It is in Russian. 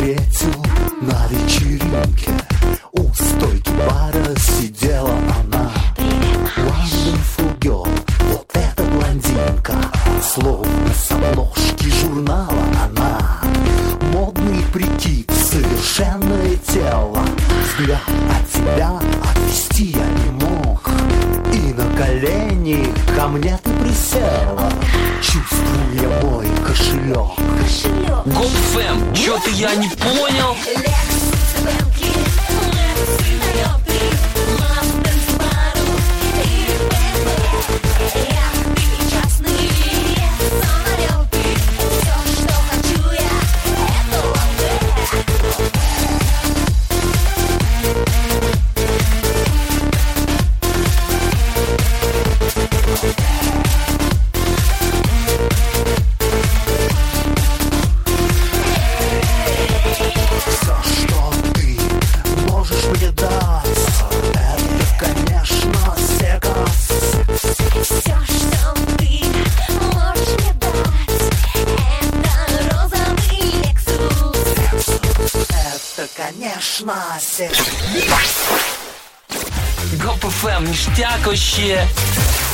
встретил на вечеринке. У стойки бара сидела она. Wonderful girl, вот эта блондинка. Словно с обложки журнала она. Модный прикид, совершенное тело. Взгляд от тебя отвести я не мог. И на колени ко мне ты присела, чувствуя мой кошелек. Гоп-ФМ, чё-то я не понял. Гоп-ФМ, ништяк вообще.